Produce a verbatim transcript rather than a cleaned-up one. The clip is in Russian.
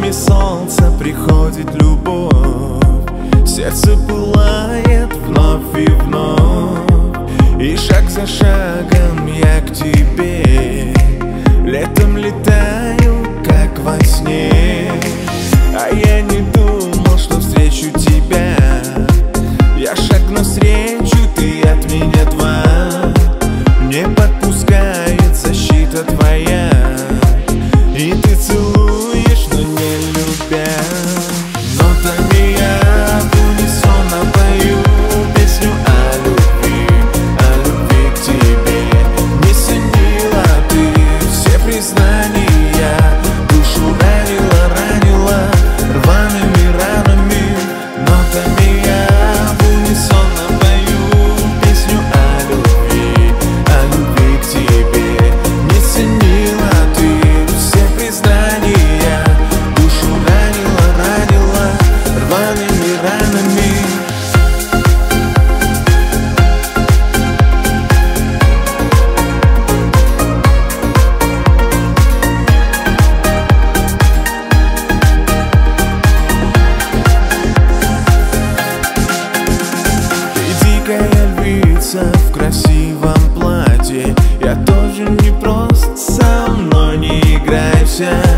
лучами солнца приходит любовь, сердце пылает вновь и вновь, и шаг за шагом я к тебе. Летом летаю, как во сне, а я не думал, что встречу тебя. Я шаг навстречу, ты от меня два. Не подпускает защита твоя, и ты целуешь, но не любя. Нотами я в унисон напою песню о любви, о любви к тебе. Не ценила ты все признания, душу ранила, ранила рваными ранами. Нотами я в унисон напою песню о любви, о любви к тебе. Не ценила ты все признания, душу ранила, ранила рваными ранами. Львица в красивом платье, я тоже не прост, со мной не играйся.